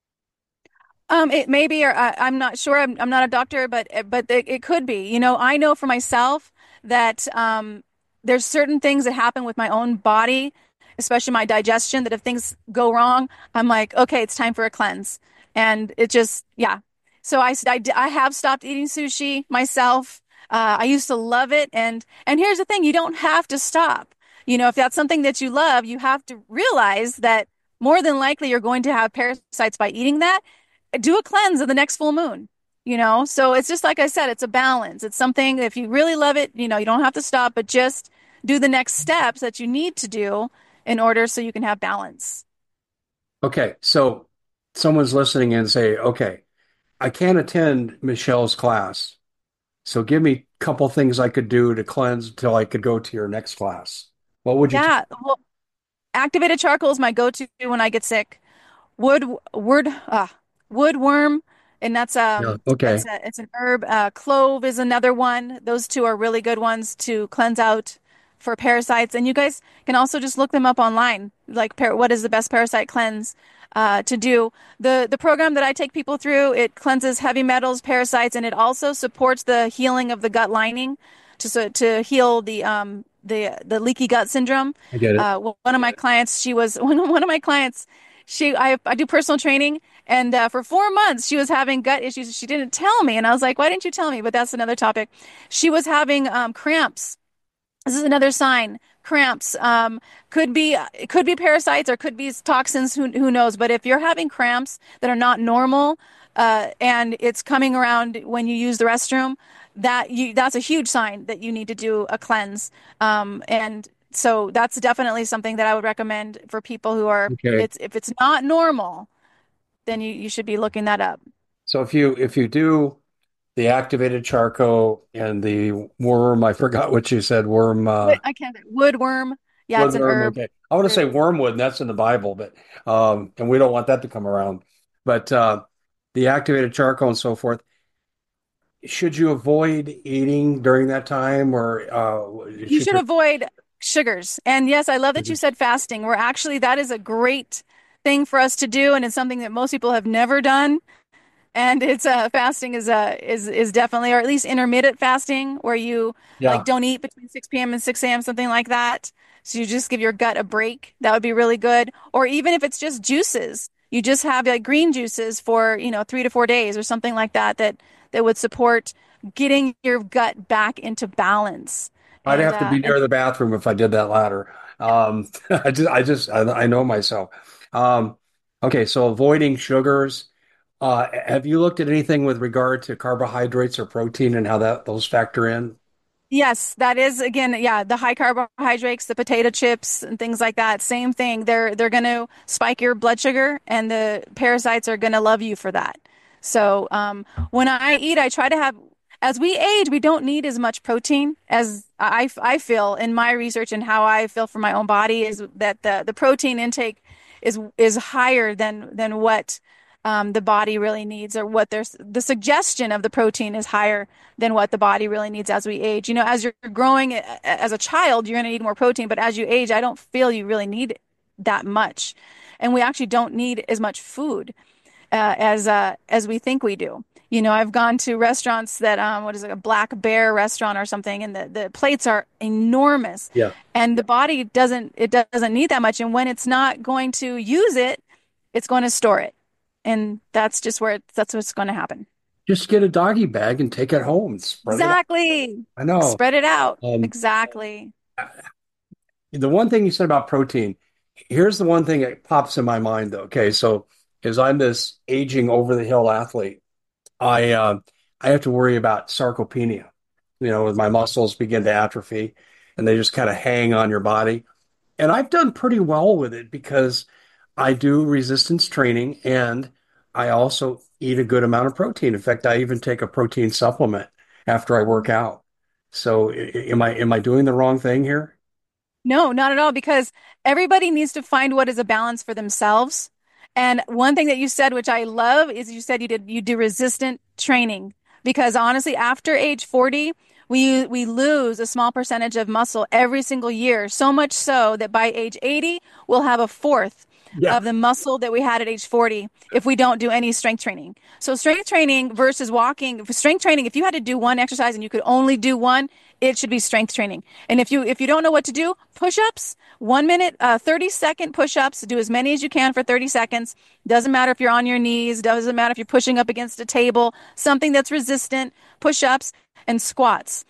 Speaker 2: It may be, or I'm not sure. I'm not a doctor, but it could be. I know for myself that there's certain things that happen with my own body, especially my digestion, that if things go wrong, I'm like, okay, it's time for a cleanse, and it just, yeah. So I have stopped eating sushi myself. I used to love it, and here's the thing: you don't have to stop. If that's something that you love, you have to realize that more than likely you're going to have parasites by eating that. Do a cleanse of the next full moon, so it's just like I said, it's a balance. It's something, if you really love it, you don't have to stop, but just do the next steps that you need to do in order so you can have balance.
Speaker 1: Okay, so someone's listening and say, okay, I can't attend Michelle's class. So give me a couple things I could do to cleanse until I could go to your next class. What would you tell?
Speaker 2: Yeah, well, activated charcoal is my go-to when I get sick. wood wood wood worm, and that's
Speaker 1: Yeah, okay.
Speaker 2: it's an herb. Clove is another one. Those two are really good ones to cleanse out for parasites. And you guys can also just look them up online, like what is the best parasite cleanse to do. The program that I take people through, it cleanses heavy metals, parasites, and it also supports the healing of the gut lining to heal the leaky gut syndrome.
Speaker 1: I get it.
Speaker 2: One of my clients, she was one of my clients. I do personal training, and for 4 months she was having gut issues. She didn't tell me, and I was like, "Why didn't you tell me?" But that's another topic. She was having cramps. This is another sign. Cramps could be parasites or could be toxins. Who knows? But if you're having cramps that are not normal, and it's coming around when you use the restroom, that's a huge sign that you need to do a cleanse. And so that's definitely something that I would recommend for people who are,
Speaker 1: Okay.
Speaker 2: if it's not normal, then you should be looking that up.
Speaker 1: So if you do the activated charcoal and the worm, I forgot what you said, worm
Speaker 2: I can't. Woodworm. Yeah, it's an
Speaker 1: woodworm,
Speaker 2: herb.
Speaker 1: okay. I want to say
Speaker 2: Herb.
Speaker 1: wormwood, and that's in the Bible, but and we don't want that to come around. But the activated charcoal and so forth, should you avoid eating during that time or
Speaker 2: You
Speaker 1: should
Speaker 2: should
Speaker 1: your
Speaker 2: avoid sugars. And yes, I love that you said fasting. That is a great thing for us to do, and it's something that most people have never done. And it's fasting is definitely, or at least intermittent fasting, where you like
Speaker 1: yeah.
Speaker 2: don't eat between 6 p.m. and 6 a.m., something like that. So you just give your gut a break. That would be really good. Or even if it's just juices, you just have like green juices for, 3 to 4 days or something like that, that would support getting your gut back into balance.
Speaker 1: I'd
Speaker 2: And
Speaker 1: have to be near the bathroom if I did that latter. I know myself. Um, okay, so avoiding sugars. Have you looked at anything with regard to carbohydrates or protein and how those factor in?
Speaker 2: Yes, that is again, yeah, the high carbohydrates, the potato chips and things like that. Same thing. They're going to spike your blood sugar, and the parasites are going to love you for that. So, when I eat, I try to have, as we age, we don't need as much protein as I feel in my research, and how I feel for my own body is that the protein intake is higher than what the body really needs, or what there's the suggestion of the protein is higher than what the body really needs as we age. You know, as you're growing as a child, you're going to need more protein, but as you age, I don't feel you really need that much. And we actually don't need as much food as we think we do. You know, I've gone to restaurants that what is it, a Black Bear restaurant or something, and the plates are enormous,
Speaker 1: Yeah.
Speaker 2: and the body doesn't need that much. And when it's not going to use it, it's going to store it, and that's just that's what's going to happen.
Speaker 1: Just get a doggy bag and take it home and spread it out.
Speaker 2: Exactly.
Speaker 1: I know.
Speaker 2: Spread it out.
Speaker 1: Um,
Speaker 2: Exactly.
Speaker 1: the one thing you said about protein, here's the one thing that pops in my mind though. Okay, so as I'm this aging over the hill athlete, I have to worry about sarcopenia. You know, as my muscles begin to atrophy and they just kind of hang on your body. And I've done pretty well with it because I do resistance training and I also eat a good amount of protein. In fact, I even take a protein supplement after I work out. So am I doing the wrong thing here?
Speaker 2: No, not at all, because everybody needs to find what is a balance for themselves. And one thing that you said, which I love, is you said you do resistant training. Because honestly, after age 40, we lose a small percentage of muscle every single year. So much so that by age 80, we'll have a fourth
Speaker 1: Yeah.
Speaker 2: of the muscle that we had at age 40 if we don't do any strength training. So strength training versus walking, strength training, if you had to do one exercise and you could only do one, it should be strength training. And if you don't know what to do, push-ups, 1 minute, 30-second push-ups, do as many as you can for 30 seconds. Doesn't matter if you're on your knees, doesn't matter if you're pushing up against a table, something that's resistant, push-ups and squats.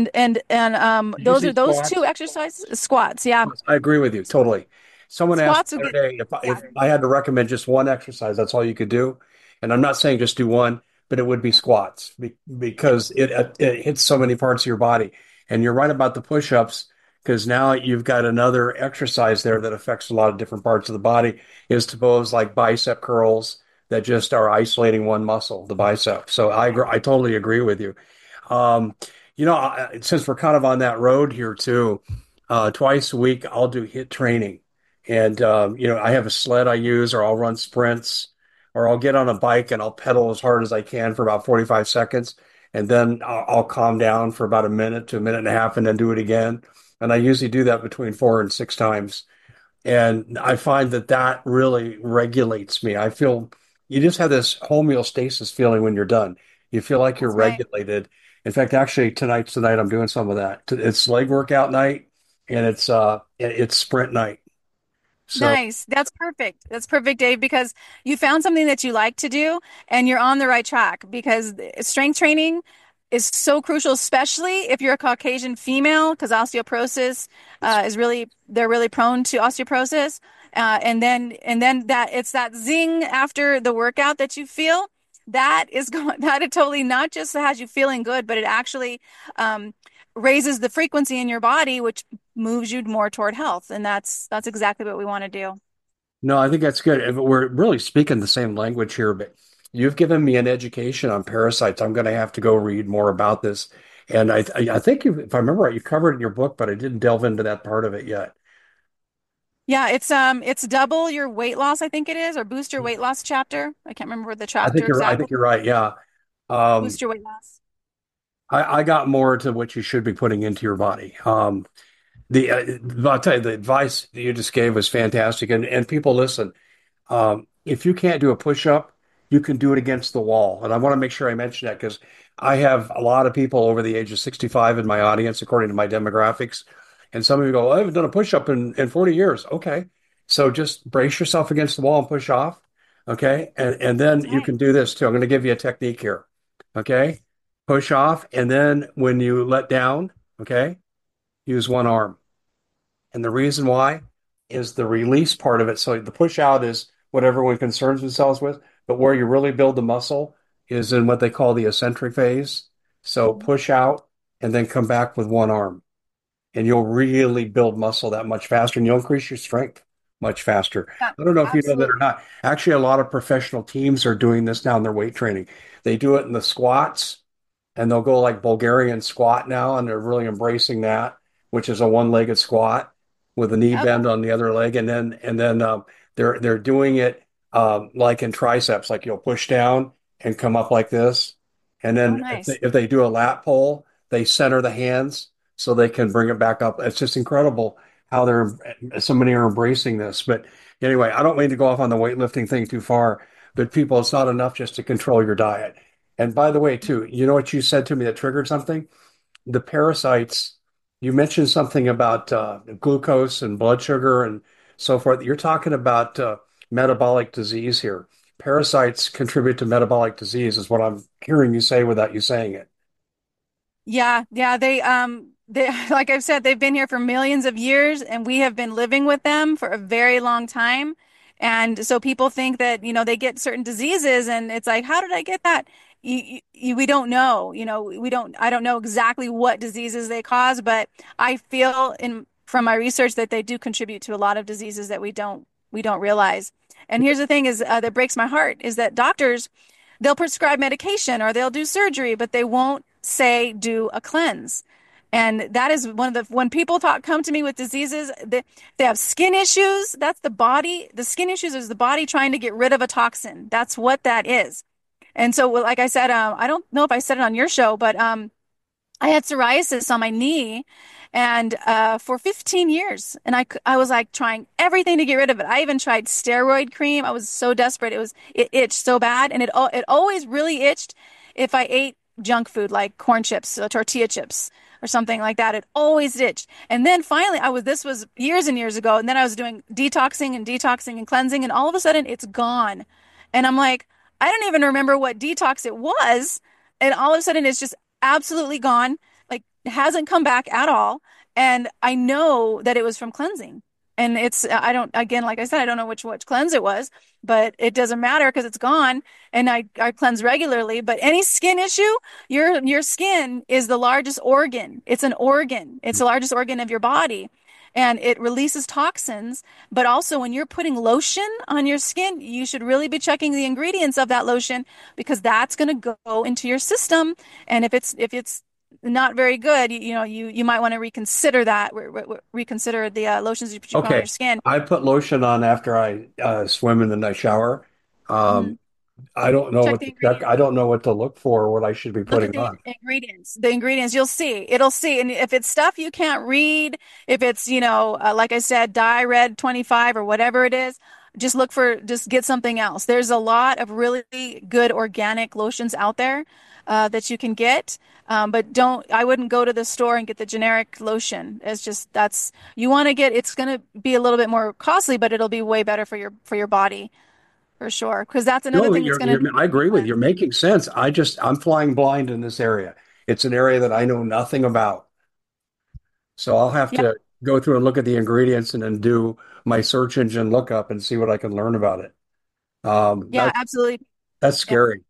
Speaker 2: And
Speaker 1: Did you
Speaker 2: those
Speaker 1: say
Speaker 2: are those two
Speaker 1: squats?
Speaker 2: exercises, squats, yeah.
Speaker 1: I agree with you totally. Someone asked
Speaker 2: Squats will
Speaker 1: the other
Speaker 2: get,
Speaker 1: day
Speaker 2: yeah.
Speaker 1: if I had to recommend just one exercise, that's all you could do. And I'm not saying just do one, but it would be squats because it hits so many parts of your body. And you're right about the push-ups because now you've got another exercise there that affects a lot of different parts of the body. Is suppose like bicep curls that just are isolating one muscle, the bicep. So I totally agree with you. Um, since we're kind of on that road here too, twice a week I'll do hit training, and I have a sled I use, or I'll run sprints, or I'll get on a bike and I'll pedal as hard as I can for about 45 seconds, and then I'll calm down for about a minute to a minute and a half, and then do it again. And I usually do that between 4 and 6 times. And I find that that really regulates me. I feel you just have this homeostasis feeling when you're done. You feel like you're
Speaker 2: That's right.
Speaker 1: regulated. In fact, actually tonight's the night I'm doing some of that. It's leg workout night and it's sprint night. So
Speaker 2: Nice. That's perfect. That's perfect, Dave, because you found something that you like to do and you're on the right track, because strength training is so crucial, especially if you're a Caucasian female, because osteoporosis they're really prone to osteoporosis. And then that it's that zing after the workout that you feel that is going, that it totally not just has you feeling good, but it actually um, raises the frequency in your body, which moves you more toward health. And that's exactly what we want to do.
Speaker 1: no, I think that's good. We're really speaking the same language here, but you've given me an education on parasites. I'm going to have to go read more about this. And I think if I remember right, you covered it in your book, but I didn't delve into that part of it yet.
Speaker 2: Yeah, it's double your weight loss, I think it is, or boost your weight loss chapter. I can't remember the chapter
Speaker 1: I
Speaker 2: exactly.
Speaker 1: think you're right. Yeah. Um,
Speaker 2: Boost your weight loss.
Speaker 1: I got more to what you should be putting into your body. I'll tell you, the advice that you just gave was fantastic. And people listen, if you can't do a push up, you can do it against the wall. And I want to make sure I mention that because I have a lot of people over the age of 65 in my audience, according to my demographics. And some of you go, "Oh, I haven't done a push up in 40 years." Okay. So just brace yourself against the wall and push off. Okay. And then
Speaker 2: That's
Speaker 1: you
Speaker 2: right.
Speaker 1: can do this too. I'm going to give you a technique here. Okay. Push off. And then when you let down, okay, use one arm. And the reason why is the release part of it. So the push out is what everyone concerns themselves with, but where you really build the muscle is in what they call the eccentric phase. So push out, and then come back with one arm. And you'll really build muscle that much faster and you'll increase your strength much faster.
Speaker 2: Yeah,
Speaker 1: I don't know if you know that or
Speaker 2: absolutely.
Speaker 1: not. Actually, a lot of professional teams are doing this now in their weight training. They do it in the squats and they'll go like Bulgarian squat now, and they're really embracing that, which is a one-legged squat with a knee
Speaker 2: Yep.
Speaker 1: bend on the other leg, and then they're doing it like in triceps, like you'll push down and come up like this, and
Speaker 2: Oh,
Speaker 1: then if
Speaker 2: nice.
Speaker 1: they do a lat pull, they center the hands so they can bring it back up. It's just incredible how they're so many are embracing this. But anyway, I don't mean to go off on the weightlifting thing too far, but people, it's not enough just to control your diet. And by the way, too, you know what you said to me that triggered something? The parasites, you mentioned something about glucose and blood sugar and so forth. You're talking about metabolic disease here. Parasites contribute to metabolic disease, is what I'm hearing you say without you saying it.
Speaker 2: Yeah, yeah, they like I've said, they've been here for millions of years and we have been living with them for a very long time. And so people think that, they get certain diseases and it's like, how did I get that? We don't know, I don't know exactly what diseases they cause, but I feel in from my research that they do contribute to a lot of diseases that we don't realize. And here's the thing is that breaks my heart is that doctors they'll prescribe medication or they'll do surgery, but they won't say do a cleanse. And that is one of the when people come to me with diseases, they have skin issues. That's the body. The skin issues is the body trying to get rid of a toxin. That's what that is. And so, well, like I said, I don't know if I said it on your show, but I had psoriasis on my knee and for 15 years. And I was like trying everything to get rid of it. I even tried steroid cream. I was so desperate. It itched so bad. And it always really itched if I ate junk food like corn chips, tortilla chips or something like that. It always itched. And then finally this was years and years ago. And then I was doing detoxing and cleansing. And all of a sudden it's gone. And I'm like, I don't even remember what detox it was. And all of a sudden it's just absolutely gone, like hasn't come back at all. And I know that it was from cleansing. And I don't, again, like I said, I don't know which cleanse it was, but it doesn't matter because it's gone. And I cleanse regularly. But any skin issue, your skin is the largest organ. It's an organ. It's the largest organ of your body. And it releases toxins. But also, when you're putting lotion on your skin, you should really be checking the ingredients of that lotion because that's going to go into your system. And if it's not very good, you might want to reconsider that, reconsider the lotions you put on
Speaker 1: Okay.
Speaker 2: your skin.
Speaker 1: I put lotion on after I swim and then I shower.
Speaker 2: Mhm.
Speaker 1: Um, I don't know
Speaker 2: Check
Speaker 1: what
Speaker 2: the
Speaker 1: to check. I
Speaker 2: ingredients.
Speaker 1: don't know what to look for, what I should be
Speaker 2: Look at
Speaker 1: putting
Speaker 2: the
Speaker 1: on.
Speaker 2: ingredients. The ingredients, you'll see. It'll see. And if it's stuff you can't read, if it's, like I said, dye red 25 or whatever it is, just get something else. There's a lot of really good organic lotions out there that you can get. But I wouldn't go to the store and get the generic lotion. You want to it's going to be a little bit more costly, but it'll be way better for your body for sure. Because that's another
Speaker 1: No,
Speaker 2: thing that's going to
Speaker 1: I agree with you.
Speaker 2: cleanse.
Speaker 1: You're making sense. I'm flying blind in this area. It's an area that I know nothing about. So I'll have
Speaker 2: Yeah.
Speaker 1: to go through and look at the ingredients and then do my search engine lookup and see what I can learn about it. Um,
Speaker 2: Yeah,
Speaker 1: that,
Speaker 2: absolutely.
Speaker 1: that's
Speaker 2: Yeah.
Speaker 1: scary.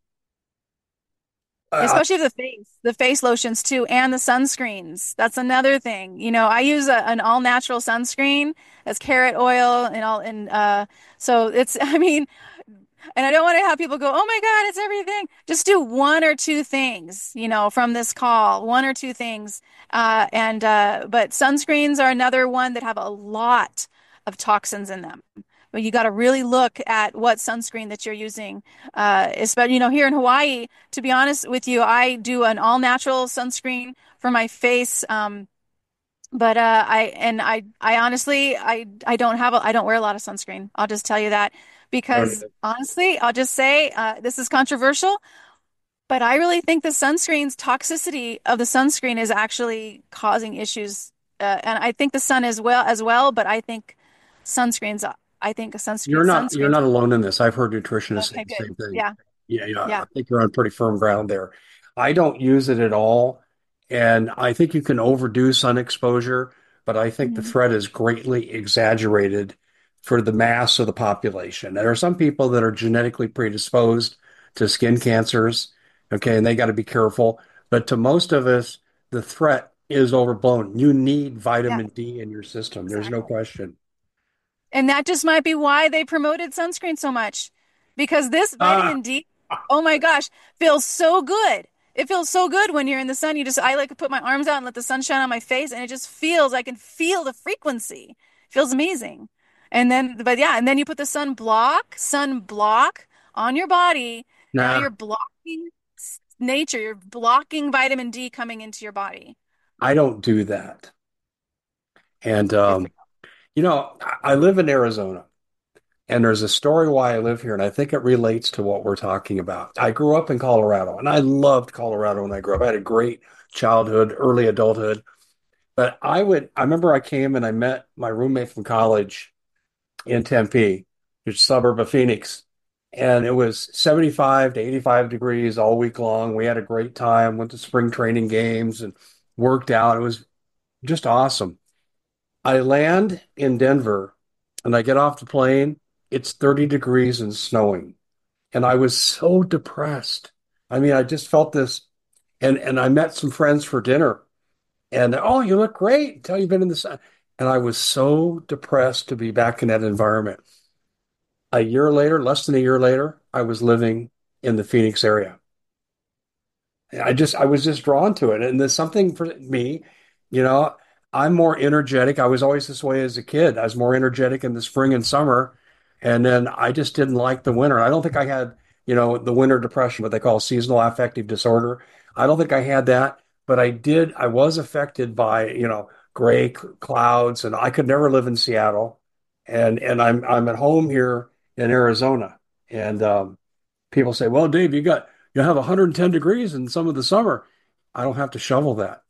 Speaker 1: I,
Speaker 2: Especially the face lotions too, and the sunscreens. That's another thing. I use an all natural sunscreen that's carrot oil and all, and so it's, I mean, and I don't want to have people go, oh my God, it's everything. Just do one or two things, from this call, one or two things. But sunscreens are another one that have a lot of toxins in them. But you got to really look at what sunscreen that you're using. Especially, here in Hawaii, to be honest with you, I do an all natural sunscreen for my face. But I honestly I don't I don't wear a lot of sunscreen. I'll just tell you that because honestly, I'll just say this is controversial, but I really think the sunscreen's toxicity of the sunscreen is actually causing issues. And I think the sun as well, but sunscreens I think
Speaker 1: you're
Speaker 2: sunscreens
Speaker 1: not alone in this. I've heard nutritionists say
Speaker 2: okay,
Speaker 1: the
Speaker 2: good.
Speaker 1: same thing.
Speaker 2: Yeah.
Speaker 1: Yeah, yeah, I
Speaker 2: Yeah.
Speaker 1: think you're on pretty firm ground there. I don't use it at all, and I think you can overdo sun exposure, but I think the
Speaker 2: Mhm.
Speaker 1: threat is greatly exaggerated for the mass of the population. There are some people that are genetically predisposed to skin cancers, okay, and they got to be careful. But to most of us, the threat is overblown. You need
Speaker 2: Yeah,
Speaker 1: vitamin D in your system. There's no
Speaker 2: exactly.
Speaker 1: question.
Speaker 2: And that just might be why they promoted sunscreen so much. Because this
Speaker 1: Ah,
Speaker 2: vitamin D, oh my gosh, feels so good. It feels so good when you're in the sun. I like to put my arms out and let the sun shine on my face, and it just feels, I can feel the frequency. It feels amazing. And then you put the sunblock on your body. Now
Speaker 1: nah,
Speaker 2: you're blocking nature, you're blocking vitamin D coming into your body.
Speaker 1: I don't do that. And
Speaker 2: Good for
Speaker 1: I live in Arizona, and there's a story why I live here, and I think it relates to what we're talking about. I grew up in Colorado, and I loved Colorado when I grew up. I had a great childhood, early adulthood. But I remember I came and I met my roommate from college in Tempe, which is a suburb of Phoenix. And it was 75 to 85 degrees all week long. We had a great time, went to spring training games and worked out. It was just awesome. I land in Denver and I get off the plane. It's 30 degrees and snowing. And I was so depressed. I mean, I just felt this. And I met some friends for dinner. And oh, you look great. Tell you've been in the sun. And I was so depressed to be back in that environment. A year later, less than a year later, I was living in the Phoenix area. I was just drawn to it. And there's something for me, you know, I'm more energetic. I was always this way as a kid. I was more energetic in the spring and summer. And then I just didn't like the winter. I don't think I had, the winter depression, what they call seasonal affective disorder. I don't think I had that, but I was affected by, gray clouds, and I could never live in Seattle. And I'm at home here in Arizona. And people say, well, Dave, you have 110 degrees in some of the summer. I don't have to shovel that.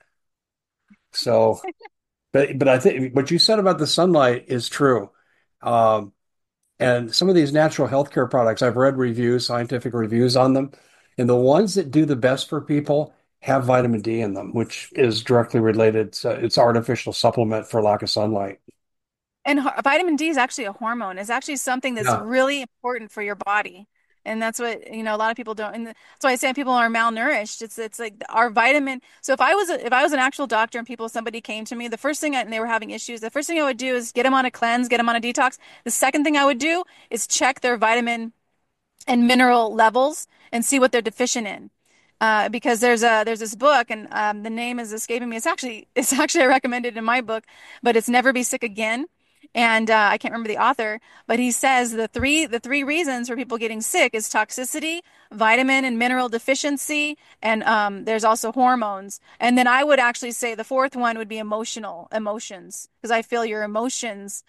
Speaker 1: So, but I think what you said about the sunlight is true. Um, and some of these natural healthcare products, I've read reviews, scientific reviews on them, and the ones that do the best for people have vitamin D in them, which is directly related. It's artificial supplement for lack of sunlight.
Speaker 2: And vitamin D is actually a hormone. It's actually something that's
Speaker 1: Yeah.
Speaker 2: really important for your body. And that's what, a lot of people don't. And that's why I say people are malnourished. It's like our vitamin. So if I was an actual doctor and somebody came to me, and they were having issues, the first thing I would do is get them on a cleanse, get them on a detox. The second thing I would do is check their vitamin and mineral levels and see what they're deficient in. Because there's this book, and the name is escaping me. It's actually I recommended in my book, but it's Never Be Sick Again. And I can't remember the author, but he says the three reasons for people getting sick is toxicity, vitamin and mineral deficiency, and there's also hormones. And then I would actually say the fourth one would be emotions, because I feel your emotions,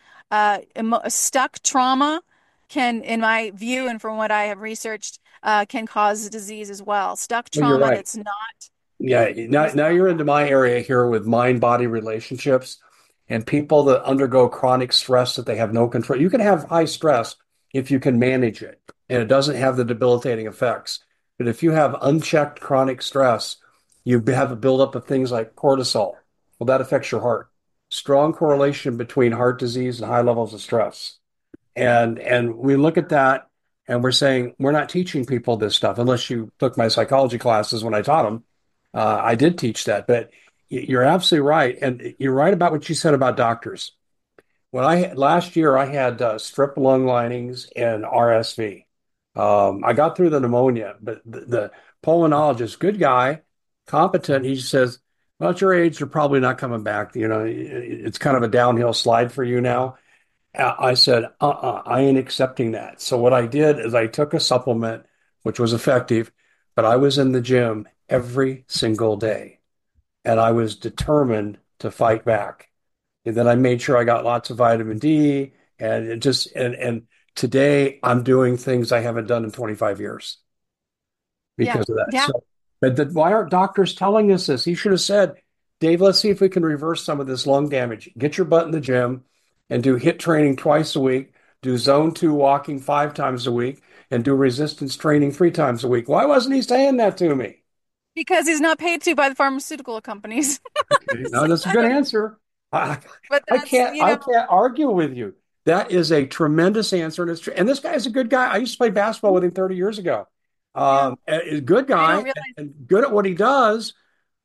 Speaker 2: stuck trauma can, in my view and from what I have researched, can cause disease as well. Stuck
Speaker 1: Well, you're
Speaker 2: trauma
Speaker 1: right.
Speaker 2: that's not
Speaker 1: Yeah, now
Speaker 2: not
Speaker 1: you're into my area here with mind-body relationships and people that undergo chronic stress that they have no control. You can have high stress if you can manage it and it doesn't have the debilitating effects. But if you have unchecked chronic stress, you have a buildup of things like cortisol. Well, that affects your heart. Strong
Speaker 2: yeah,
Speaker 1: correlation between heart disease and high levels of stress. And we look at that and we're saying we're not teaching people this stuff unless you took my psychology classes when I taught them. I did teach that, but you're absolutely right, and you're right about what you said about doctors. Last year I had strep lung linings and RSV. I got through the pneumonia, but the pulmonologist, good guy, competent, he says, "Well, at your age, you're probably not coming back. It's kind of a downhill slide for you now." I said, I ain't accepting that. So what I did is I took a supplement, which was effective, but I was in the gym every single day and I was determined to fight back. And then I made sure I got lots of vitamin D and and today I'm doing things I haven't done in 25 years
Speaker 2: yeah,
Speaker 1: because of that.
Speaker 2: yeah.
Speaker 1: Why aren't doctors telling us this? He should have said, Dave, let's see if we can reverse some of this lung damage. Get your butt in the gym and do HIIT training twice a week, do zone two walking 5 times a week, and do resistance training 3 times a week. Why wasn't he saying that to me?
Speaker 2: Because he's not paid to by the pharmaceutical companies.
Speaker 1: Okay, no, that's a
Speaker 2: I
Speaker 1: good
Speaker 2: don't,
Speaker 1: answer. I,
Speaker 2: but
Speaker 1: I
Speaker 2: that's,
Speaker 1: can't I can't argue with you. That is a tremendous answer, and it's true. And this guy is a good guy. I used to play basketball with him 30 years ago.
Speaker 2: yeah.
Speaker 1: A good
Speaker 2: I don't
Speaker 1: guy
Speaker 2: realize.
Speaker 1: and good at what he does.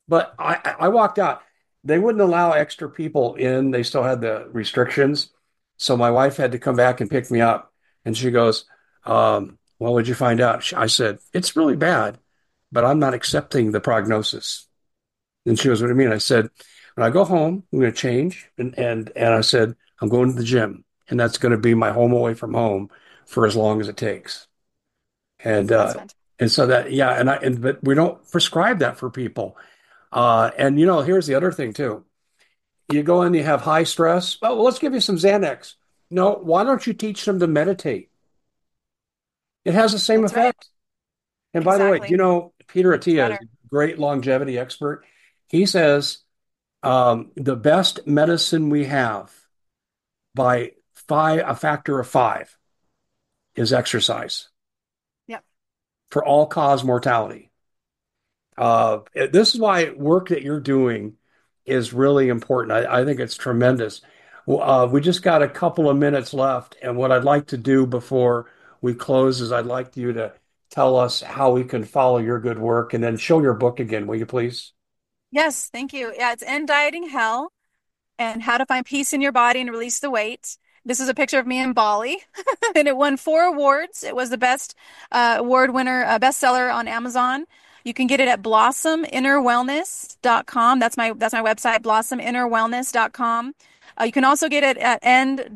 Speaker 1: But I walked out. They wouldn't allow extra people in. They still had the restrictions. So my wife had to come back and pick me up. And she goes, well, what'd you find out? I said, it's really bad, but I'm not accepting the prognosis. And she goes, what do you mean? I said, when I go home, I'm going to change. And I said, I'm going to the gym. And that's going to be my home away from home for as long as it takes. And
Speaker 2: That's fantastic.
Speaker 1: and so that, yeah, but we don't prescribe that for people. And here's the other thing too. You go in, you have high stress. Oh, well, let's give you some Xanax. No, why don't you teach them to meditate? It has the same
Speaker 2: That's right.
Speaker 1: effect. And by the way,
Speaker 2: Exactly.
Speaker 1: Peter
Speaker 2: It's
Speaker 1: Attia is
Speaker 2: better.
Speaker 1: a great longevity expert. He says the best medicine we have by a factor of five is exercise
Speaker 2: Yep.
Speaker 1: for all cause mortality. This is why work that you're doing is really important. I think it's tremendous. We just got a couple of minutes left, and what I'd like to do before we close is I'd like you to tell us how we can follow your good work and then show your book again, will you please?
Speaker 2: Yes, thank you. Yeah, it's End Dieting Hell and How to Find Peace in Your Body and Release the Weight. This is a picture of me in Bali, and it won 4 awards. It was the best award winner, bestseller on Amazon. You can get it at blossominnerwellness.com. That's my website, blossominnerwellness.com. You can also get it at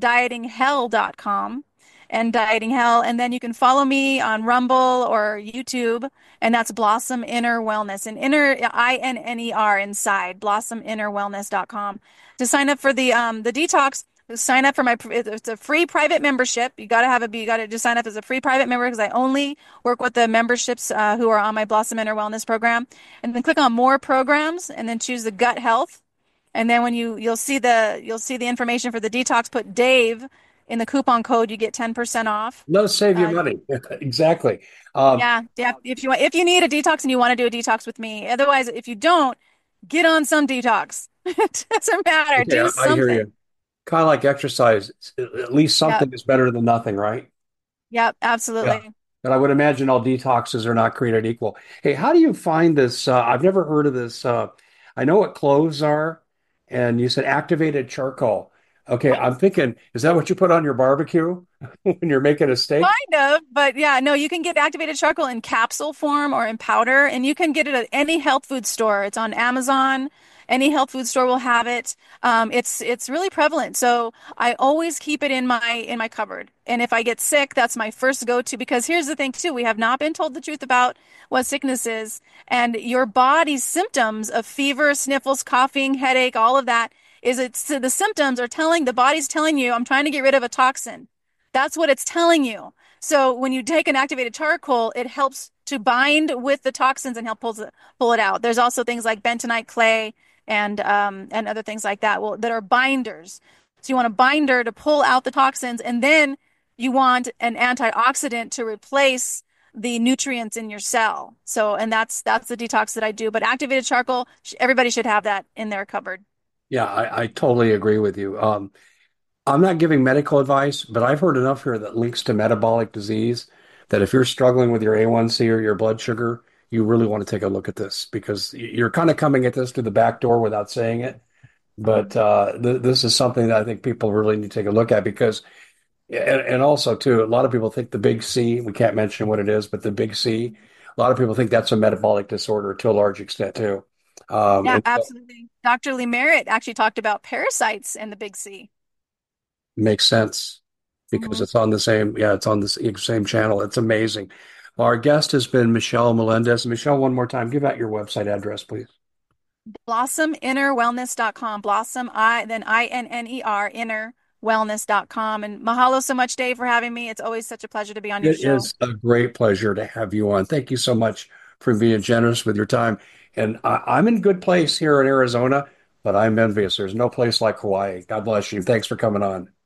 Speaker 2: enddietinghell.com. End Dieting Hell, and then you can follow me on Rumble or YouTube, and that's Blossom Inner Wellness, and inner INNER inside blossominnerwellness.com to sign up for the detox. Sign up for it's a free private membership. You got to just sign up as a free private member because I only work with the memberships who are on my Blossom Inner Wellness program. And then click on more programs and then choose the gut health. And then when you'll see the information for the detox, put Dave in the coupon code, you get 10% off.
Speaker 1: Let us save you
Speaker 2: Uh,
Speaker 1: money. Exactly. Um,
Speaker 2: yeah, yeah. If you need a detox and you want to do a detox with me, otherwise, if you don't, get on some detox. It doesn't matter.
Speaker 1: okay,
Speaker 2: Do
Speaker 1: I hear
Speaker 2: something.
Speaker 1: you. Kind of like exercise. At least
Speaker 2: Yep.
Speaker 1: something is better than nothing, right?
Speaker 2: Yep.
Speaker 1: Yeah.
Speaker 2: Absolutely.
Speaker 1: But I would imagine all detoxes are not created equal. Hey, how do you find this? I've never heard of this. I know what cloves are, and you said activated charcoal. Okay, I'm thinking, is that what you put on your barbecue when you're making a steak?
Speaker 2: Kind of, but yeah, no, you can get activated charcoal in capsule form or in powder, and you can get it at any health food store. It's on Amazon. Any health food store will have it. It's really prevalent, so I always keep it in my cupboard. And if I get sick, that's my first go-to because here's the thing too, we have not been told the truth about what sickness is, and your body's symptoms of fever, sniffles, coughing, headache, all of that is it's the symptoms are telling the body's telling you, I'm trying to get rid of a toxin. That's what it's telling you. So when you take an activated charcoal, it helps to bind with the toxins and pull it out. There's also things like bentonite clay and other things like that that are binders. So you want a binder to pull out the toxins, and then you want an antioxidant to replace the nutrients in your cell. So and that's the detox that I do. But activated charcoal, everybody should have that in their cupboard.
Speaker 1: Yeah, I totally agree with you. I'm not giving medical advice, but I've heard enough here that links to metabolic disease that if you're struggling with your A1C or your blood sugar, you really want to take a look at this because you're kind of coming at this through the back door without saying it. But this is something that I think people really need to take a look at because, and also too, a lot of people think the big C, we can't mention what it is, but the big C, a lot of people think that's a metabolic disorder to a large extent too.
Speaker 2: Yeah,
Speaker 1: And so
Speaker 2: absolutely. Dr. Lee Merritt actually talked about parasites in the big C.
Speaker 1: it makes sense because
Speaker 2: Mhm.
Speaker 1: it's on the same, yeah, it's on the same channel. It's amazing. Well, our guest has been Michelle Melendez. Michelle, one more time, give out your website address, please.
Speaker 2: blossominnerwellness.com. Blossom then INNER innerwellness.com. And mahalo so much, Dave, for having me. It's always such a pleasure to be on your
Speaker 1: It
Speaker 2: show.
Speaker 1: is a great pleasure to have you on. Thank you so much for being generous with your time. And I'm in good place here in Arizona, but I'm envious. There's no place like Hawaii. God bless you. Thanks for coming on.